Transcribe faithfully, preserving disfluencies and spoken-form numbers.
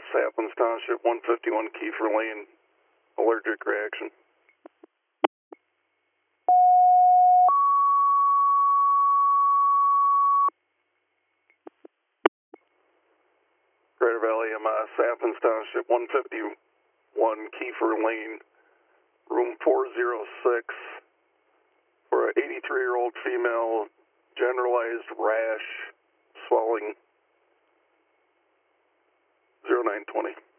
Saplins Township, one fifty-one Kiefer Lane, allergic reaction. Greater Valley M I, Saplins Township, one fifty-one Kiefer Lane, room four oh six, for an eighty-three-year-old female, generalized rash, swelling, zero nine twenty.